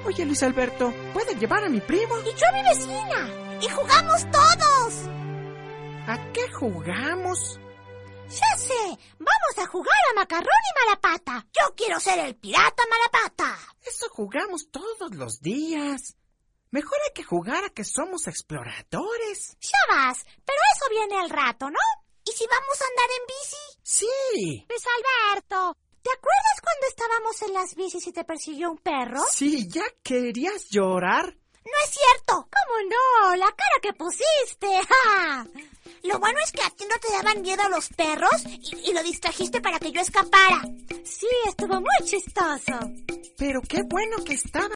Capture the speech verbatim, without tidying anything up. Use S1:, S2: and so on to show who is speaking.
S1: Oye, Luis Alberto, ¿puedes llevar a mi primo?
S2: Y yo a mi vecina. Y jugamos todos.
S1: ¿A qué jugamos?
S2: Ya sé, vamos a jugar a Macarrón y Malapata. Yo quiero ser el pirata Malapata.
S1: Eso jugamos todos los días. Mejor hay que jugar a que somos exploradores.
S2: Ya vas, pero eso viene al rato, ¿no? ¿Y si vamos a andar en bici?
S1: Sí.
S2: Luis Alberto, ¿te acuerdas cuando estábamos en las bicis y te persiguió un perro?
S1: Sí, ¿ya querías llorar?
S2: No es cierto. ¿Cómo no? La cara que pusiste. ¡Ja! Lo bueno es que a ti no te daban miedo los perros y, y lo distrajiste para que yo escapara. Sí, estuvo muy chistoso.
S1: Pero qué bueno que estaba